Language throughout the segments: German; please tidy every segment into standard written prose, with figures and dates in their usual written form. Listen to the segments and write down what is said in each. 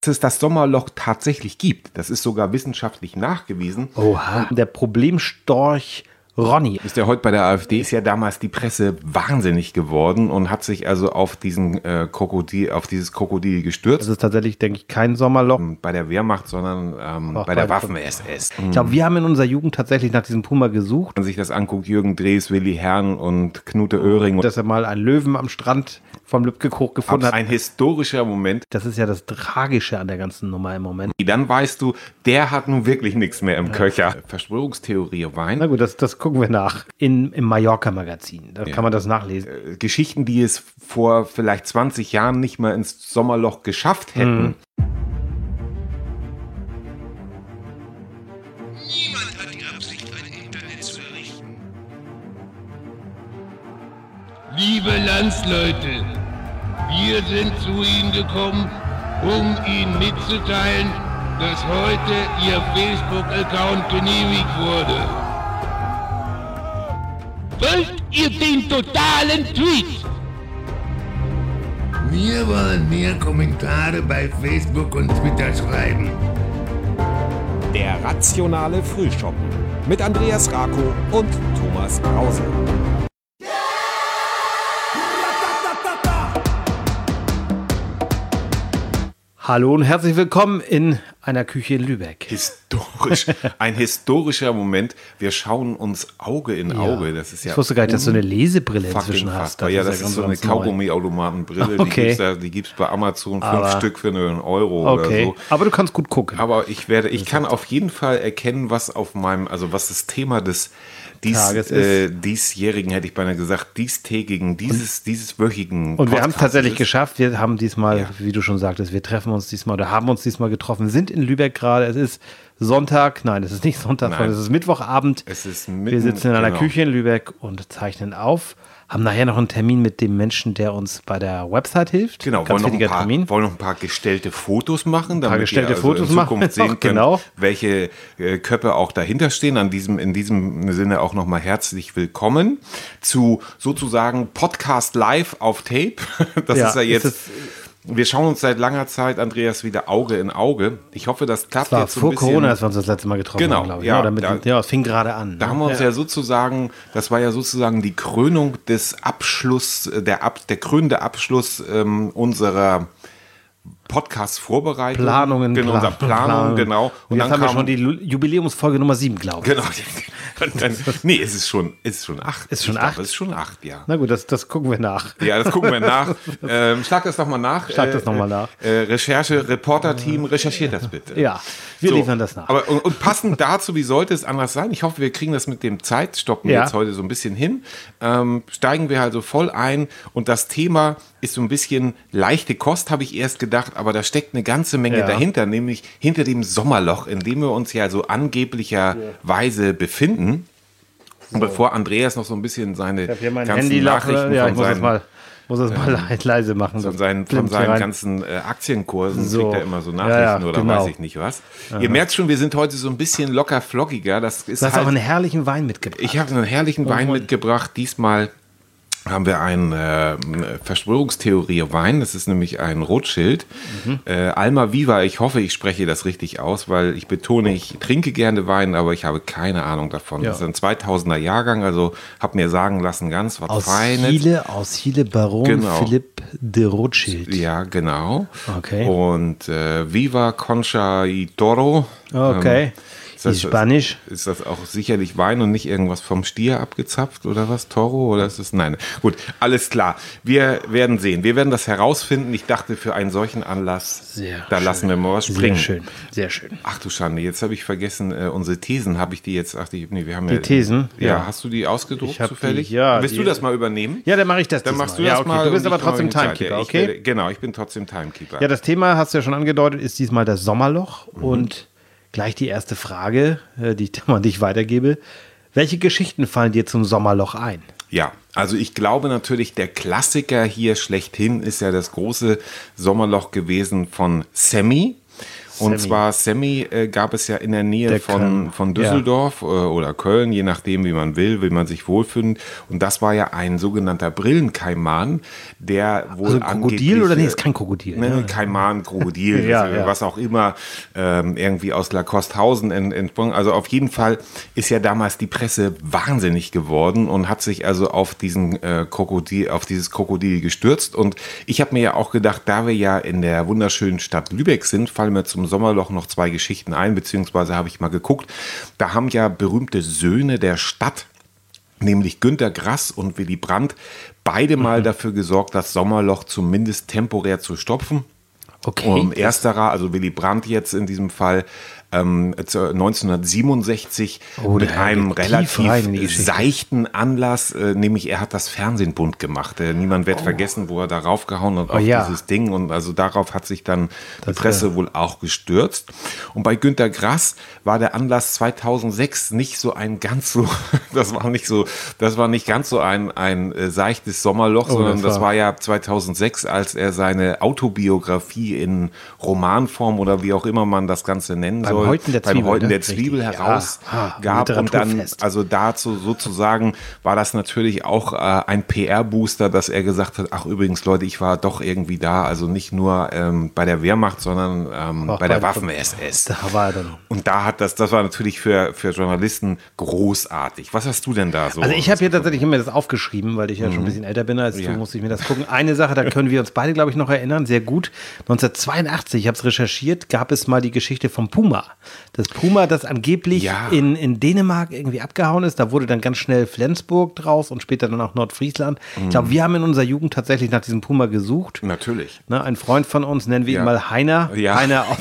es das Sommerloch tatsächlich gibt. Das ist sogar wissenschaftlich nachgewiesen. Oha. Der Problemstorch Ronny. Ist ja heute bei der AfD, ist ja damals die Presse wahnsinnig geworden und hat sich also auf dieses Krokodil gestürzt. Das ist tatsächlich, denke ich, kein Sommerloch. Bei der Wehrmacht, sondern bei der Waffen-SS. Ich glaube, wir haben in unserer Jugend tatsächlich nach diesem Puma gesucht. Wenn man sich das anguckt, Jürgen Drees, Willi Herrn und Knute Oehring. Dass er mal einen Löwen am Strand vom Lübcke-Hoch gefunden hat. Ein historischer Moment. Das ist ja das Tragische an der ganzen Nummer im Moment. Dann weißt du, der hat nun wirklich nichts mehr im Köcher. Verschwörungstheorie Wein. Na gut, das gucken wir nach. Im Mallorca-Magazin. Da kann man das nachlesen. Geschichten, die es vor vielleicht 20 Jahren nicht mal ins Sommerloch geschafft hätten. Niemand hat die Absicht, ein Internet zu errichten. Liebe Landsleute, wir sind zu Ihnen gekommen, um Ihnen mitzuteilen, dass heute Ihr Facebook-Account genehmigt wurde. Wollt ihr den totalen Tweet? Wir wollen mehr Kommentare bei Facebook und Twitter schreiben. Der rationale Frühschoppen mit Andreas Rako und Thomas Krause. Hallo und herzlich willkommen in einer Küche in Lübeck. Ein historischer Moment. Wir schauen uns Auge in Auge. Das ist ja ich wusste gar nicht, dass du eine Lesebrille inzwischen hast. Das ist so eine Kaugummi-Automatenbrille. Okay. Die gibt es bei Amazon 5 Stück für einen Euro oder so. Aber du kannst gut gucken. Aber ich kann auf jeden Fall erkennen, was was das Thema des diesjährigen, hätte ich beinahe gesagt, dieses wöchigen Und wir haben es tatsächlich geschafft. Wir haben diesmal, wie du schon sagtest, wir treffen uns diesmal oder haben uns diesmal getroffen. Wir sind in Lübeck gerade. Es ist Sonntag. Nein, es ist nicht Sonntag, sondern es ist Mittwochabend. Wir sitzen in einer Küche in Lübeck und zeichnen auf. Haben nachher noch einen Termin mit dem Menschen, der uns bei der Website hilft. Genau, Ganz wollen noch ein paar gestellte Fotos machen, damit ihr also in Zukunft sehen könnt, welche Köpfe auch dahinter stehen. In diesem Sinne auch nochmal herzlich willkommen zu sozusagen Podcast Live auf Tape. Das ist ja jetzt... Wir schauen uns seit langer Zeit, Andreas, wieder Auge in Auge. Ich hoffe, das klappt jetzt so ein bisschen. Vor Corona, als wir uns das letzte Mal getroffen haben, glaube ich. Ja, es fing gerade an. Da haben wir uns das war ja sozusagen die Krönung des Abschluss, der krönende Abschluss unserer Podcast-Vorbereitung. Planung, genau. Und jetzt haben wir schon die Jubiläumsfolge Nummer 7, glaube ich. Genau. Nee, es ist schon 8. Ist schon 8? Es ist schon 8, ja. Na gut, das gucken wir nach. Ja, das gucken wir nach. Schlag das nochmal nach. Reporter-Team, recherchiert das bitte. Ja, wir liefern das nach. Aber, und passend dazu, wie sollte es anders sein? Ich hoffe, wir kriegen das mit dem Zeitstoppen jetzt heute so ein bisschen hin. Steigen wir also voll ein und das Thema ist so ein bisschen leichte Kost, habe ich erst gedacht, aber da steckt eine ganze Menge dahinter, nämlich hinter dem Sommerloch, in dem wir uns ja so angeblicherweise befinden. Und bevor Andreas noch so ein bisschen seine ganzen Nachrichten muss es mal leise machen. Von seinen ganzen Aktienkursen kriegt er immer so Nachrichten oder weiß ich nicht was. Aha. Ihr merkt schon, wir sind heute so ein bisschen locker flockiger. Du hast auch einen herrlichen Wein mitgebracht. Ich habe einen herrlichen Wein mitgebracht. Diesmal haben wir einen Verschwörungstheorie-Wein. Das ist nämlich ein Rothschild. Alma Viva, ich hoffe, ich spreche das richtig aus, weil ich betone, ich trinke gerne Wein, aber ich habe keine Ahnung davon. Ja. Das ist ein 2000er Jahrgang, also habe mir sagen lassen, ganz was Feines. Aus Chile Baron Philippe de Rothschild. Ja, genau. Okay. Und Viva Concha y Toro. Okay. Spanisch. Ist das auch sicherlich Wein und nicht irgendwas vom Stier abgezapft oder was? Toro oder ist es? Nein. Gut, alles klar. Wir werden sehen. Wir werden das herausfinden. Ich dachte, für einen solchen Anlass, lassen wir mal was springen. Sehr schön, sehr schön. Ach du Schande, jetzt habe ich vergessen, unsere Thesen habe ich die jetzt. Wir haben die Thesen? Ja, hast du die ausgedruckt zufällig? Willst du das mal übernehmen? Ja, dann mache ich das. Dann machst du das mal. Du bist aber trotzdem Timekeeper, okay? Genau, ich bin trotzdem Timekeeper. Ja, das Thema, hast du ja schon angedeutet, ist diesmal das Sommerloch und gleich die erste Frage, die ich an dich weitergebe. Welche Geschichten fallen dir zum Sommerloch ein? Ja, also ich glaube natürlich, der Klassiker hier schlechthin ist ja das große Sommerloch gewesen von Sammy. Und zwar Sammy gab es ja in der Nähe von Düsseldorf oder Köln, je nachdem, wie man man sich wohlfühlt. Und das war ja ein sogenannter Brillenkaiman, der wohl also Krokodil oder nee, ist kein Krokodil. Ne, Kaiman, Krokodil, was auch immer, irgendwie aus Lacosthausen entsprungen. Also auf jeden Fall ist ja damals die Presse wahnsinnig geworden und hat sich also auf dieses Krokodil gestürzt. Und ich habe mir ja auch gedacht, da wir ja in der wunderschönen Stadt Lübeck sind, fallen mir zum Sommerloch noch 2 Geschichten ein, beziehungsweise habe ich mal geguckt, da haben ja berühmte Söhne der Stadt, nämlich Günter Grass und Willy Brandt, beide mal dafür gesorgt, das Sommerloch zumindest temporär zu stopfen. Okay. Ersterer, also Willy Brandt jetzt in diesem Fall, 1967 mit einem relativ seichten Anlass, nämlich er hat das Fernsehen bunt gemacht. Niemand wird vergessen, wo er da raufgehauen hat auf dieses Ding, und also darauf hat sich dann die Presse wohl auch gestürzt. Und bei Günter Grass war der Anlass 2006 nicht so ein ganz so, das war nicht ganz so ein seichtes Sommerloch, sondern das war ja 2006, als er seine Autobiografie in Romanform oder wie auch immer man das Ganze nennen soll, beim Häuten der Zwiebel herausgab. Und dann, also dazu sozusagen war das natürlich auch ein PR-Booster, dass er gesagt hat, ach übrigens Leute, ich war doch irgendwie da, also nicht nur bei der Wehrmacht, sondern bei der Waffen-SS. Und da hat das war natürlich für Journalisten großartig. Was hast du denn da so? Also ich habe hier tatsächlich immer das aufgeschrieben, weil ich ja schon ein bisschen älter bin als du, musste ich mir das gucken. Eine Sache, da können wir uns beide, glaube ich, noch erinnern, sehr gut. 1982, ich habe es recherchiert, gab es mal die Geschichte vom Puma. Das Puma, das angeblich in Dänemark irgendwie abgehauen ist. Da wurde dann ganz schnell Flensburg draus und später dann auch Nordfriesland. Ich glaube, wir haben in unserer Jugend tatsächlich nach diesem Puma gesucht. Natürlich. Ne, ein Freund von uns, nennen wir ihn mal Heiner. Ja. Heiner aus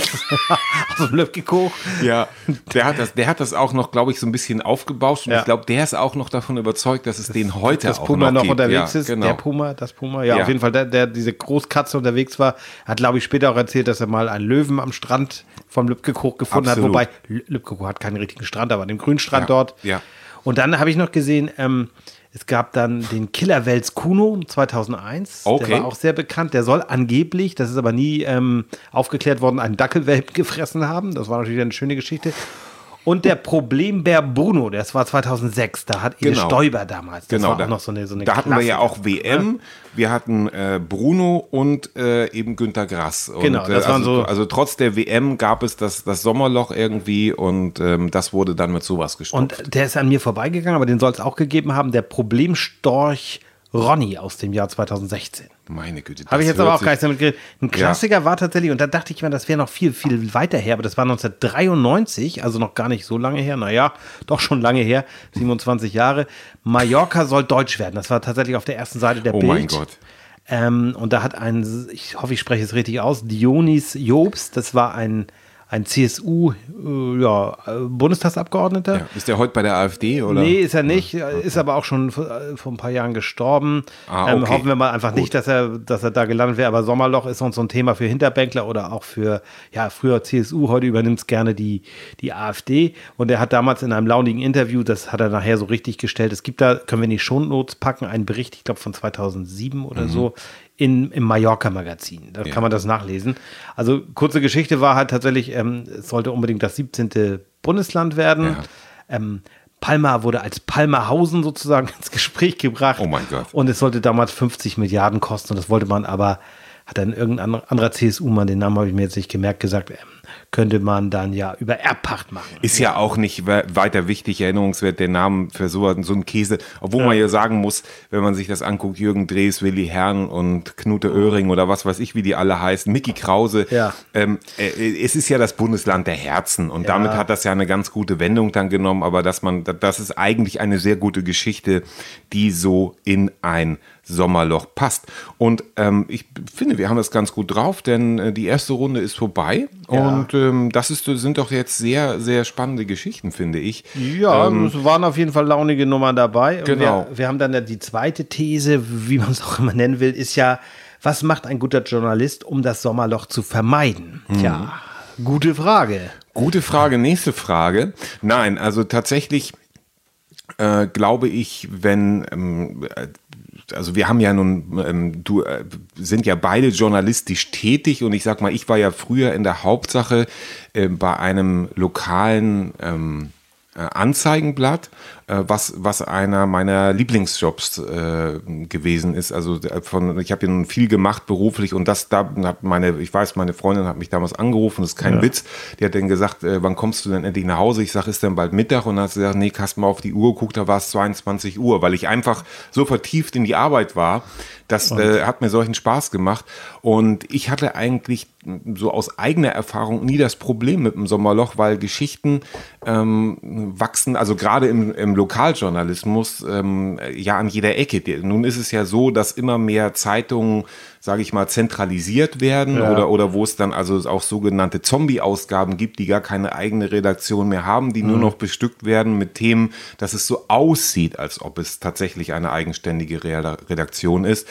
dem Löbkekoch. Ja, der hat das auch noch, glaube ich, so ein bisschen aufgebauscht. Und ich glaube, der ist auch noch davon überzeugt, dass es den heute auch Puma noch gibt. Unterwegs ist. Genau. Das Puma. Ja, auf jeden Fall, der diese Großkatze unterwegs war, hat, glaube ich, später auch erzählt, dass er mal einen Löwen am Strand vom Lübkekoch gefunden hat. Wobei, Lübkekoch hat keinen richtigen Strand, aber den Grünstrand dort. Ja. Und dann habe ich noch gesehen, es gab dann den Killerwels Kuno 2001. Okay. Der war auch sehr bekannt. Der soll angeblich, das ist aber nie aufgeklärt worden, einen Dackelwelpen gefressen haben. Das war natürlich eine schöne Geschichte. Und der Problembär Bruno, das war 2006, da hat Ede Stoiber damals. Das war auch noch so eine da hatten wir ja auch WM, wir hatten Bruno und eben Günter Grass. Und, genau, das waren so. Also trotz der WM gab es das Sommerloch irgendwie, und das wurde dann mit sowas gestopft. Und der ist an mir vorbeigegangen, aber den soll es auch gegeben haben, der Problemstorch Ronny aus dem Jahr 2016. Meine Güte. Habe ich jetzt aber auch gar nicht damit geredet. Ein Klassiker war tatsächlich, und da dachte ich mir, das wäre noch viel, viel weiter her, aber das war 1993, also noch gar nicht so lange her, naja, doch schon lange her, 27 Jahre. Mallorca soll deutsch werden. Das war tatsächlich auf der ersten Seite der Bild. Oh mein Gott. Und da hat ich hoffe, ich spreche es richtig aus, Dionys Jobst, das war ein CSU-Bundestagsabgeordneter. Ja. Ist der heute bei der AfD, oder? Nee, ist er nicht. Ist aber auch schon vor ein paar Jahren gestorben. Okay. Hoffen wir mal einfach nicht, dass er da gelandet wäre. Aber Sommerloch ist uns so ein Thema für Hinterbänkler oder auch für, früher CSU, heute übernimmt es gerne die AfD. Und er hat damals in einem launigen Interview, das hat er nachher so richtig gestellt, es gibt da, können wir in die Shownotes packen, einen Bericht, ich glaube von 2007 oder so, im Mallorca-Magazin. Da kann man das nachlesen. Also kurze Geschichte war halt tatsächlich, es sollte unbedingt das 17. Bundesland werden. Ja. Palma wurde als Palmerhausen sozusagen ins Gespräch gebracht. Oh mein Gott. Und es sollte damals 50 Milliarden kosten. Und das wollte man aber, hat dann irgendein anderer CSU-Mann, den Namen habe ich mir jetzt nicht gemerkt, gesagt, könnte man dann ja über Erbpacht machen. Ist ja auch nicht weiter wichtig, erinnerungswert, der Name für so einen Käse. Obwohl man ja sagen muss, wenn man sich das anguckt, Jürgen Drees, Willi Herrn und Knute Oehring oder was weiß ich, wie die alle heißen, Micky Krause. Ja. Es ist ja das Bundesland der Herzen, und damit hat das ja eine ganz gute Wendung dann genommen, aber das ist eigentlich eine sehr gute Geschichte, die so in ein Sommerloch passt. Und ich finde, wir haben das ganz gut drauf, denn die erste Runde ist vorbei, und das sind doch jetzt sehr, sehr spannende Geschichten, finde ich. Ja, es waren auf jeden Fall launige Nummern dabei. Genau. Wir haben dann die zweite These, wie man es auch immer nennen will, ist ja, was macht ein guter Journalist, um das Sommerloch zu vermeiden? Tja, gute Frage. Gute Frage, nächste Frage. Nein, also tatsächlich glaube ich, wenn also wir haben ja nun, sind ja beide journalistisch tätig und ich sag mal, ich war ja früher in der Hauptsache bei einem lokalen Anzeigenblatt, was einer meiner Lieblingsjobs gewesen ist. Also ich habe ja nun viel gemacht beruflich und meine Freundin hat mich damals angerufen, das ist kein Witz. Die hat dann gesagt, wann kommst du denn endlich nach Hause? Ich sage, ist denn bald Mittag? Und dann hat sie gesagt, nee, hast mal auf die Uhr geguckt, da war es 22 Uhr, weil ich einfach so vertieft in die Arbeit war. Das hat mir solchen Spaß gemacht. Und ich hatte eigentlich so aus eigener Erfahrung nie das Problem mit dem Sommerloch, weil Geschichten wachsen, also gerade im Lokaljournalismus, ja an jeder Ecke. Nun ist es ja so, dass immer mehr Zeitungen, sage ich mal, zentralisiert werden oder wo es dann also auch sogenannte Zombie-Ausgaben gibt, die gar keine eigene Redaktion mehr haben, die nur noch bestückt werden mit Themen, dass es so aussieht, als ob es tatsächlich eine eigenständige Redaktion ist.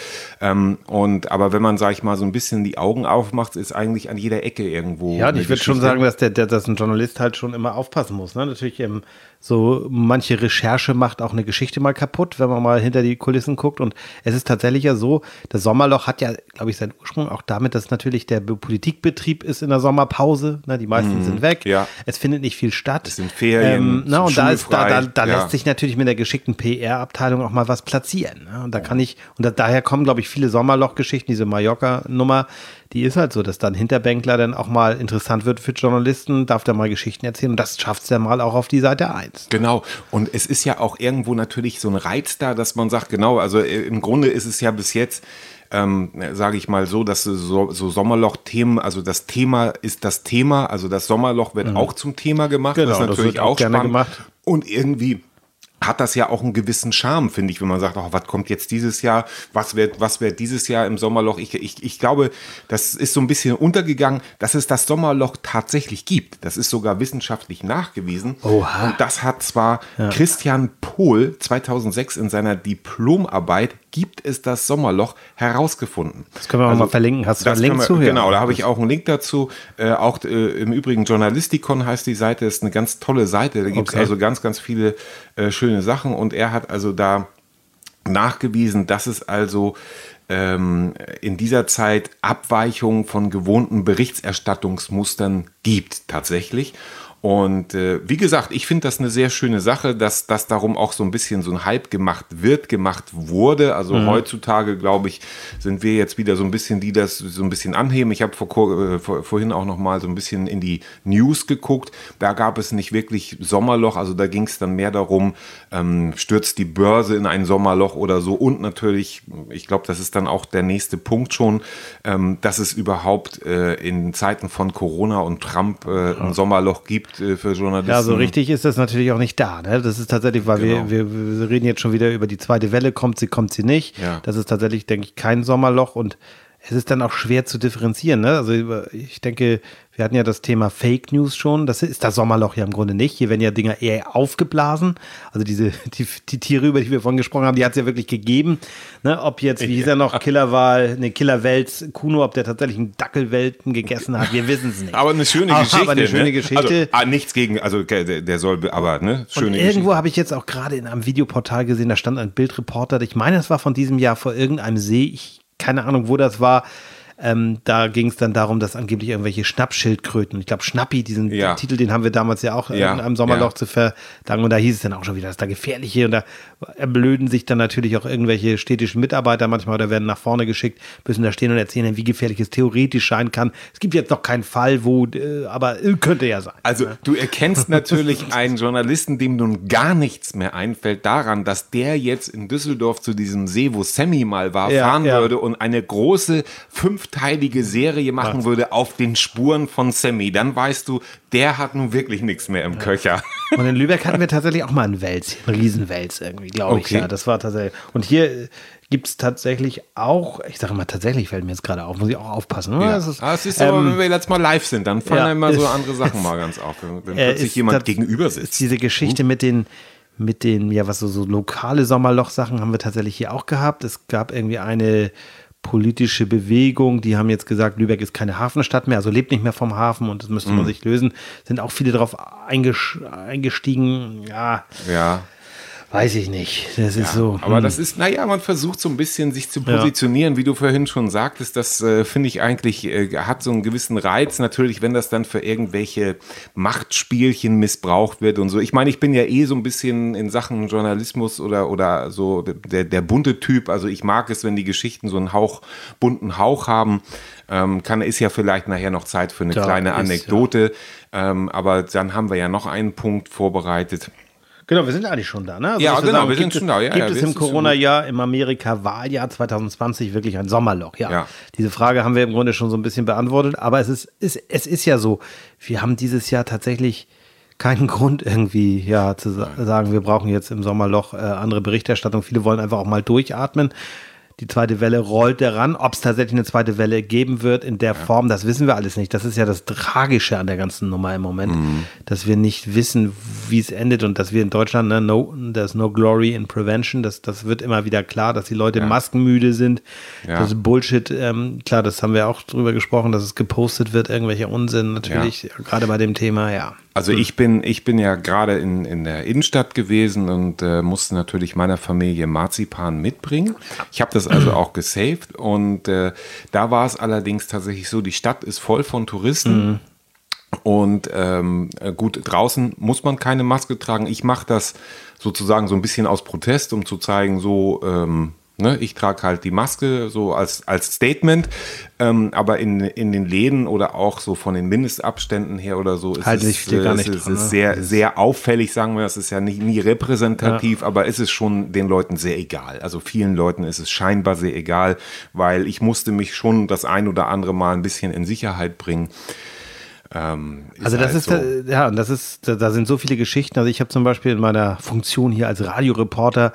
Aber wenn man, sage ich mal, so ein bisschen die Augen aufmacht, ist eigentlich an jeder Ecke irgendwo. Ja, und ich würde schon sagen, dass ein Journalist halt schon immer aufpassen muss. Ne? Natürlich so manche Recherche macht auch eine Geschichte mal kaputt, wenn man mal hinter die Kulissen guckt. Und es ist tatsächlich ja so, das Sommerloch hat ja, glaube ich, seinen Ursprung auch damit, dass natürlich der Politikbetrieb ist in der Sommerpause. Ne? Die meisten sind weg. Ja. Es findet nicht viel statt. Es sind Ferien. Und da lässt sich natürlich mit der geschickten PR-Abteilung auch mal was platzieren. Ne? Und daher kommen, glaube ich, viele Sommerloch-Geschichten, diese Mallorca-Nummer. Die ist halt so, dass dann Hinterbänkler dann auch mal interessant wird für Journalisten, darf der mal Geschichten erzählen und das schafft es dann mal auch auf die Seite 1. Genau, und es ist ja auch irgendwo natürlich so ein Reiz da, dass man sagt, genau, also im Grunde ist es ja bis jetzt, sage ich mal so, dass so Sommerloch-Themen, also das Thema ist das Thema, also das Sommerloch wird auch zum Thema gemacht, genau, das ist natürlich auch gerne spannend gemacht. Und irgendwie hat das ja auch einen gewissen Charme, finde ich, wenn man sagt, was kommt jetzt dieses Jahr, was wird dieses Jahr im Sommerloch? Ich glaube, das ist so ein bisschen untergegangen, dass es das Sommerloch tatsächlich gibt. Das ist sogar wissenschaftlich nachgewiesen. Oha. Und das hat zwar Christian Pohl 2006 in seiner Diplomarbeit Gibt es das Sommerloch herausgefunden. Das können wir auch mal verlinken. Hast du einen Link zu? Genau, da habe ich auch einen Link dazu. Im Übrigen Journalistikon heißt die Seite, ist eine ganz tolle Seite. Da gibt es also ganz, ganz viele schöne Sachen. Und er hat also da nachgewiesen, dass es also in dieser Zeit Abweichungen von gewohnten Berichterstattungsmustern gibt tatsächlich. Und wie gesagt, ich finde das eine sehr schöne Sache, dass das darum auch so ein bisschen so ein Hype gemacht wurde. Also heutzutage, glaube ich, sind wir jetzt wieder so ein bisschen, die das so ein bisschen anheben. Ich habe vorhin auch noch mal so ein bisschen in die News geguckt. Da gab es nicht wirklich Sommerloch. Also da ging es dann mehr darum, stürzt die Börse in ein Sommerloch oder so. Und natürlich, ich glaube, das ist dann auch der nächste Punkt schon, dass es überhaupt in Zeiten von Corona und Trump ein Sommerloch gibt für Journalisten. Ja, so richtig ist das natürlich auch nicht da. Ne? Das ist tatsächlich, weil wir reden jetzt schon wieder über die zweite Welle, kommt sie nicht. Ja. Das ist tatsächlich, denke ich, kein Sommerloch und es ist dann auch schwer zu differenzieren. Ne? Also ich denke, wir hatten ja das Thema Fake News schon. Das ist das Sommerloch ja im Grunde nicht. Hier werden ja Dinger eher aufgeblasen. Also die Tiere, über die wir vorhin gesprochen haben, die hat es ja wirklich gegeben. Ne? Ob jetzt, wie hieß er noch, Killerwelz, Kuno, ob der tatsächlich einen Dackelwelten gegessen hat, wir wissen es nicht. Aber eine schöne Geschichte. Aber eine schöne Geschichte. Also, nichts gegen, also der soll, aber ne, schöne Geschichte. Irgendwo habe ich jetzt auch gerade in einem Videoportal gesehen, da stand ein Bildreporter, ich meine, das war von diesem Jahr vor irgendeinem See, keine Ahnung, wo das war. Da ging es dann darum, dass angeblich irgendwelche Schnappschildkröten, ich glaube Schnappi, diesen Titel, den haben wir damals ja auch in einem Sommerloch zu verdanken und da hieß es dann auch schon wieder, dass da gefährliche und da erblöden sich dann natürlich auch irgendwelche städtischen Mitarbeiter manchmal oder werden nach vorne geschickt, müssen da stehen und erzählen, wie gefährlich es theoretisch sein kann. Es gibt jetzt noch keinen Fall, aber könnte ja sein. Also du erkennst natürlich einen Journalisten, dem nun gar nichts mehr einfällt, daran, dass der jetzt in Düsseldorf zu diesem See, wo Sammy mal war, fahren würde und eine große 5-teilige Serie machen würde auf den Spuren von Sammy, dann weißt du, der hat nun wirklich nichts mehr im Köcher. Und in Lübeck hatten wir tatsächlich auch mal einen Wels, einen Riesenwels irgendwie, glaube ich. Ja, das war tatsächlich. Und hier gibt es tatsächlich auch, ich sage mal tatsächlich, fällt mir jetzt gerade auf, muss ich auch aufpassen. Ja. Das ist aber, wenn wir jetzt mal live sind, dann fallen immer so andere Sachen mal ganz auf, wenn plötzlich jemand gegenüber sitzt. Diese Geschichte mit den was so lokale Sommerloch-Sachen haben wir tatsächlich hier auch gehabt. Es gab irgendwie eine politische Bewegung, die haben jetzt gesagt, Lübeck ist keine Hafenstadt mehr, also lebt nicht mehr vom Hafen und das müsste man sich lösen. Sind auch viele darauf eingestiegen, Weiß ich nicht. Das ist so. Aber das ist, man versucht so ein bisschen sich zu positionieren, wie du vorhin schon sagtest. Das finde ich eigentlich, hat so einen gewissen Reiz. Natürlich, wenn das dann für irgendwelche Machtspielchen missbraucht wird und so. Ich meine, ich bin ja so ein bisschen in Sachen Journalismus oder so der bunte Typ. Also ich mag es, wenn die Geschichten so einen bunten Hauch haben. Ist ja vielleicht nachher noch Zeit für eine kleine Anekdote. Aber dann haben wir ja noch einen Punkt vorbereitet. Genau, wir sind eigentlich schon da, ne? Also wir sind schon da. Gibt es im Corona-Jahr, im Amerika-Wahljahr 2020 wirklich ein Sommerloch? Ja. Diese Frage haben wir im Grunde schon so ein bisschen beantwortet, aber es ist ja so, wir haben dieses Jahr tatsächlich keinen Grund irgendwie zu sagen, wir brauchen jetzt im Sommerloch andere Berichterstattung. Viele wollen einfach auch mal durchatmen. Die zweite Welle rollt heran. Ob es tatsächlich eine zweite Welle geben wird in der Form, das wissen wir alles nicht. Das ist ja das Tragische an der ganzen Nummer im Moment, dass wir nicht wissen, wie es endet und dass wir in Deutschland, there's no glory in prevention, das wird immer wieder klar, dass die Leute maskenmüde sind. Das ist Bullshit. Klar, das haben wir auch drüber gesprochen, dass es gepostet wird, irgendwelcher Unsinn natürlich, gerade bei dem Thema, Also ich bin ja gerade in der Innenstadt gewesen und musste natürlich meiner Familie Marzipan mitbringen. Ich habe das also auch gesaved und da war es allerdings tatsächlich so, die Stadt ist voll von Touristen und gut, draußen muss man keine Maske tragen. Ich mache das sozusagen so ein bisschen aus Protest, um zu zeigen, ich trage halt die Maske so als Statement, aber in den Läden oder auch so von den Mindestabständen her oder so ist es sehr, sehr auffällig, sagen wir. Es ist ja nie repräsentativ, aber es ist schon den Leuten sehr egal. Also vielen Leuten ist es scheinbar sehr egal, weil ich musste mich schon das ein oder andere Mal ein bisschen in Sicherheit bringen. Also das ist, da sind so viele Geschichten. Also ich habe zum Beispiel in meiner Funktion hier als Radioreporter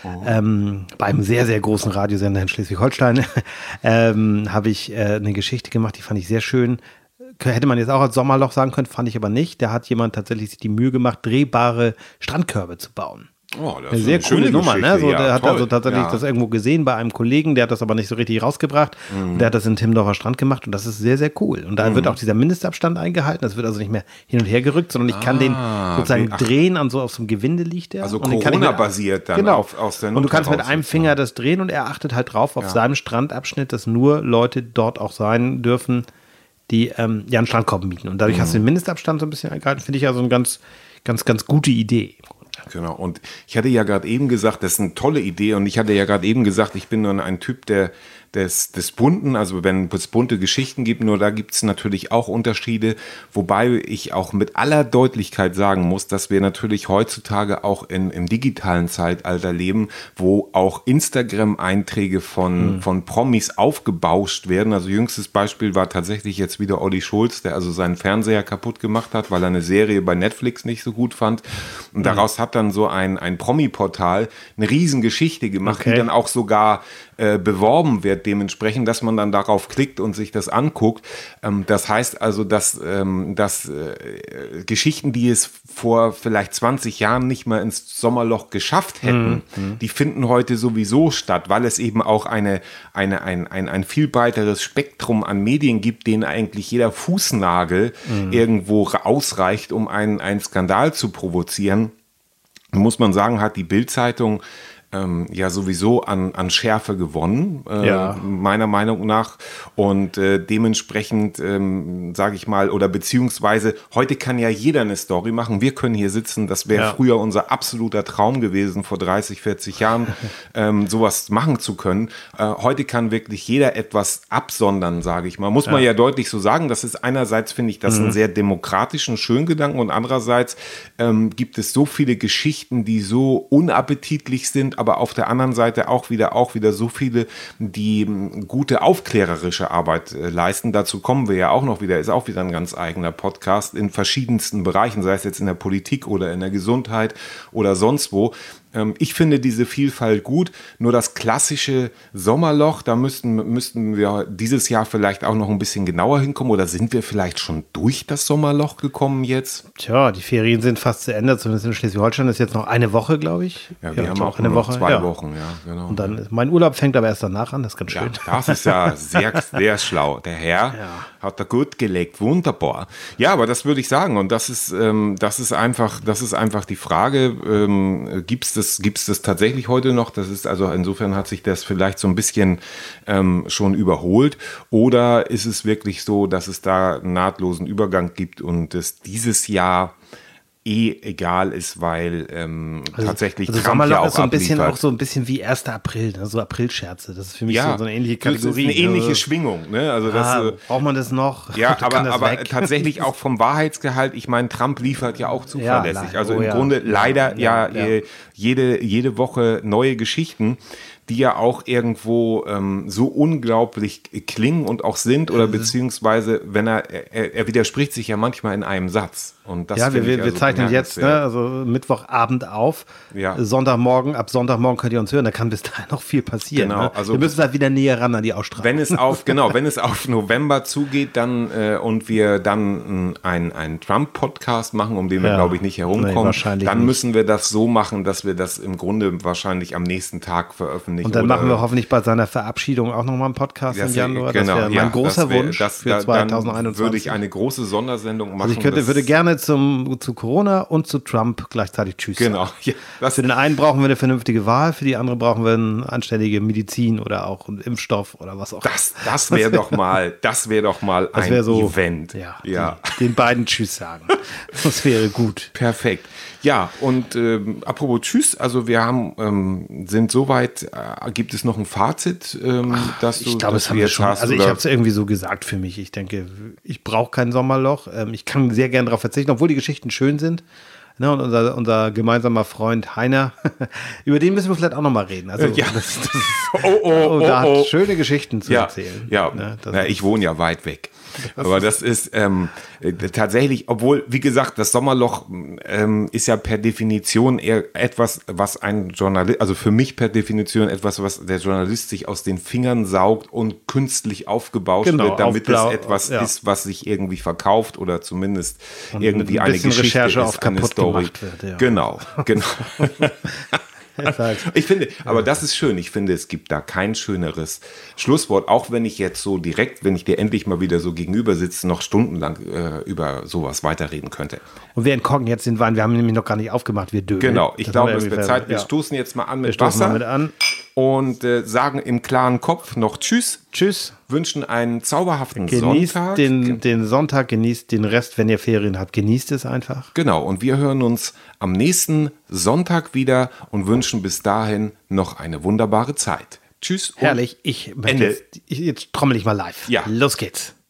beim sehr, sehr großen Radiosender in Schleswig-Holstein habe ich eine Geschichte gemacht, die fand ich sehr schön. Hätte man jetzt auch als Sommerloch sagen können, fand ich aber nicht. Da hat jemand tatsächlich sich die Mühe gemacht, drehbare Strandkörbe zu bauen. Oh, das ist eine sehr coole Nummer, ne? So, der hat also tatsächlich das irgendwo gesehen bei einem Kollegen, der hat das aber nicht so richtig rausgebracht. Der hat das in Timmendorfer Strand gemacht und das ist sehr, sehr cool. Und da wird auch dieser Mindestabstand eingehalten. Das wird also nicht mehr hin und her gerückt, sondern ich kann den sozusagen drehen auf so einem Gewinde liegt der. Also Corona-basiert dann aus der Not. Und du kannst mit einem Finger das drehen und er achtet halt drauf auf seinem Strandabschnitt, dass nur Leute dort auch sein dürfen, die einen Strandkorb mieten. Und dadurch hast du den Mindestabstand so ein bisschen eingehalten. Finde ich also eine ganz, ganz, ganz gute Idee. Genau, und ich hatte ja gerade eben gesagt, das ist eine tolle Idee und ich hatte ja gerade eben gesagt, ich bin dann ein Typ des Bunten, also wenn es bunte Geschichten gibt, nur da gibt es natürlich auch Unterschiede, wobei ich auch mit aller Deutlichkeit sagen muss, dass wir natürlich heutzutage auch im digitalen Zeitalter leben, wo auch Instagram-Einträge von Promis aufgebauscht werden. Also jüngstes Beispiel war tatsächlich jetzt wieder Olli Schulz, der also seinen Fernseher kaputt gemacht hat, weil er eine Serie bei Netflix nicht so gut fand. Und daraus hat dann so ein Promi-Portal eine Riesengeschichte gemacht, die dann auch sogar beworben wird dementsprechend, dass man dann darauf klickt und sich das anguckt. Das heißt also, dass Geschichten, die es vor vielleicht 20 Jahren nicht mal ins Sommerloch geschafft hätten, die finden heute sowieso statt, weil es eben auch ein viel breiteres Spektrum an Medien gibt, denen eigentlich jeder Fußnagel irgendwo ausreicht, um einen Skandal zu provozieren. Muss man sagen, hat die Bild-Zeitung sowieso an Schärfe gewonnen, meiner Meinung nach. Und dementsprechend, sage ich mal, oder beziehungsweise heute kann ja jeder eine Story machen. Wir können hier sitzen, das wäre früher unser absoluter Traum gewesen, vor 30, 40 Jahren sowas machen zu können. Heute kann wirklich jeder etwas absondern, sage ich mal. Muss man ja deutlich so sagen. Das ist einerseits, finde ich, das einen sehr demokratischen Schöngedanken und andererseits gibt es so viele Geschichten, die so unappetitlich sind, aber auf der anderen Seite auch wieder so viele, die gute aufklärerische Arbeit leisten. Dazu kommen wir ja auch noch wieder, ist auch wieder ein ganz eigener Podcast in verschiedensten Bereichen, sei es jetzt in der Politik oder in der Gesundheit oder sonst wo. Ich finde diese Vielfalt gut, nur das klassische Sommerloch, da müssten wir dieses Jahr vielleicht auch noch ein bisschen genauer hinkommen oder sind wir vielleicht schon durch das Sommerloch gekommen jetzt? Tja, die Ferien sind fast zu Ende, zumindest in Schleswig-Holstein ist jetzt noch eine Woche, glaube ich. Ja, wir haben auch eine Woche. 2 Wochen, ja, genau. Und dann, mein Urlaub fängt aber erst danach an, das ist ganz schön. Ja, das ist ja sehr, sehr schlau. Der Herr hat da gut gelegt, wunderbar. Ja, aber das würde ich sagen und das ist einfach die Frage, gibt es es das tatsächlich heute noch? Das ist also, insofern hat sich das vielleicht so ein bisschen schon überholt. Oder ist es wirklich so, dass es da einen nahtlosen Übergang gibt und es dieses Jahr egal ist, weil tatsächlich Trump Sommerloch ja auch so ein bisschen wie 1. April, ne? So Aprilscherze. Das ist für mich so eine ähnliche Kategorie. Das ist eine ähnliche Schwingung. Ne? Also braucht man das noch? Ja, aber tatsächlich auch vom Wahrheitsgehalt. Ich meine, Trump liefert ja auch zuverlässig. Also im Grunde leider jede Woche neue Geschichten, die ja auch irgendwo so unglaublich klingen und auch sind oder beziehungsweise, wenn er widerspricht sich ja manchmal in einem Satz. Und das wir zeichnen jetzt, also Mittwochabend auf, ab Sonntagmorgen könnt ihr uns hören, da kann bis dahin noch viel passieren. Genau, ne? also wir müssen halt wieder näher ran an die Ausstrahlung. Wenn es auf November zugeht, dann und wir dann einen Trump-Podcast machen, um den wir, glaube ich, nicht herumkommen, dann müssen wir das so machen, dass wir das im Grunde wahrscheinlich am nächsten Tag veröffentlichen. Und dann machen wir hoffentlich bei seiner Verabschiedung auch nochmal einen Podcast im Januar. Das wäre mein großer Wunsch für 2021. Dann würde ich eine große Sondersendung machen. Also ich würde gerne zu Corona und zu Trump gleichzeitig Tschüss sagen. Ja, für den einen brauchen wir eine vernünftige Wahl, für die andere brauchen wir eine anständige Medizin oder auch einen Impfstoff oder was auch. Das wäre doch mal ein Event. Ja. Den beiden Tschüss sagen. Das wäre gut. Perfekt. Ja, und apropos Tschüss, also wir sind soweit, gibt es noch ein Fazit, dass du jetzt hast? Also ich habe es irgendwie so gesagt für mich. Ich denke, ich brauche kein Sommerloch. Ich kann sehr gerne darauf verzichten, obwohl die Geschichten schön sind. Ne, und unser gemeinsamer Freund Heiner, über den müssen wir vielleicht auch noch mal reden. Also da hat schöne Geschichten zu erzählen. Ja, ich wohne ja weit weg. Aber das ist tatsächlich, obwohl, wie gesagt, das Sommerloch ist ja per Definition eher etwas, was ein Journalist, also für mich per Definition etwas, was der Journalist sich aus den Fingern saugt und künstlich aufgebauscht wird, damit es etwas ist, was sich irgendwie verkauft oder zumindest und irgendwie eine Geschichte Recherche ist, auf kaputt Story. Gemacht wird. Ja. Genau. Ich finde, aber das ist schön. Ich finde, es gibt da kein schöneres Schlusswort, auch wenn ich jetzt so direkt, wenn ich dir endlich mal wieder so gegenüber sitze, noch stundenlang über sowas weiterreden könnte. Und wir entkorken jetzt den Wein. Wir haben nämlich noch gar nicht aufgemacht. Wir dönen. Genau, ich glaube, es wird Zeit. Wir stoßen jetzt mal an mit Wasser und sagen im klaren Kopf noch Tschüss. Tschüss. Wünschen einen zauberhaften Sonntag. Genießt den Sonntag, genießt den Rest, wenn ihr Ferien habt. Genießt es einfach. Genau, und wir hören uns am nächsten Sonntag wieder und wünschen bis dahin noch eine wunderbare Zeit. Tschüss. Herrlich. Jetzt trommel ich mal live. Ja. Los geht's.